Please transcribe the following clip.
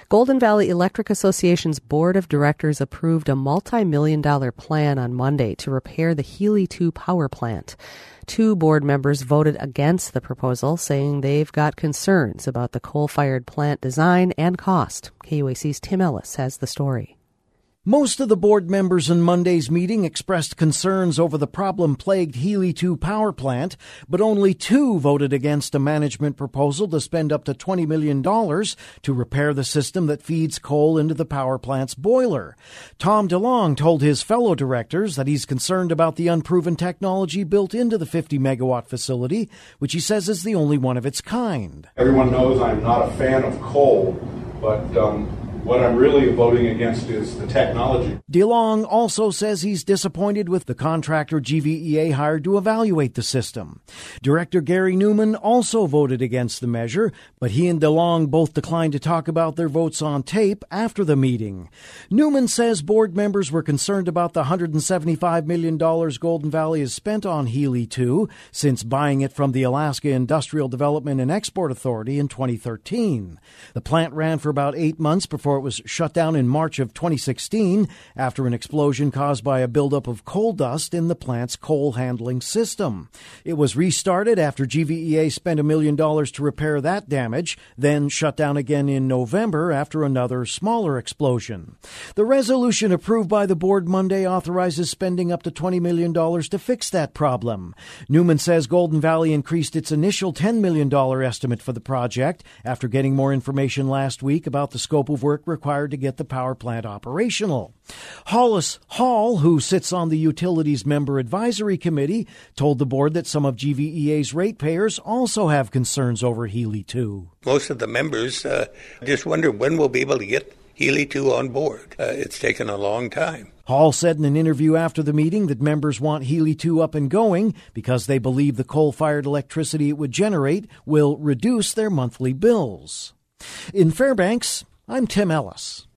Golden Valley Electric Association's Board of Directors approved a multi-million-dollar plan on Monday to repair the Healy 2 power plant. 2 board members voted against the proposal, saying they've got concerns about the coal-fired plant design and cost. KUAC's Tim Ellis has the story. Most of the board members in Monday's meeting expressed concerns over the problem-plagued Healy 2 power plant, but only 2 voted against a management proposal to spend up to $20 million to repair the system that feeds coal into the power plant's boiler. Tom DeLong told his fellow directors that he's concerned about the unproven technology built into the 50-megawatt facility, which he says is the only one of its kind. Everyone knows I'm not a fan of coal, but what I'm really voting against is the technology. DeLong also says he's disappointed with the contractor GVEA hired to evaluate the system. Director Gary Newman also voted against the measure, but he and DeLong both declined to talk about their votes on tape after the meeting. Newman says board members were concerned about the $175 million Golden Valley has spent on Healy 2 since buying it from the Alaska Industrial Development and Export Authority in 2013. The plant ran for about 8 months before it was shut down in March of 2016 after an explosion caused by a buildup of coal dust in the plant's coal handling system. It was restarted after GVEA spent $1 million to repair that damage, then shut down again in November after another smaller explosion. The resolution approved by the board Monday authorizes spending up to $20 million to fix that problem. Newman says Golden Valley increased its initial $10 million estimate for the project after getting more information last week about the scope of work required to get the power plant operational. Hollis Hall, who sits on the Utilities Member Advisory Committee, told the board that some of GVEA's ratepayers also have concerns over Healy 2. Most of the members just wonder when we'll be able to get Healy 2 on board. It's taken a long time. Hall said in an interview after the meeting that members want Healy 2 up and going because they believe the coal-fired electricity it would generate will reduce their monthly bills. In Fairbanks, I'm Tim Ellis.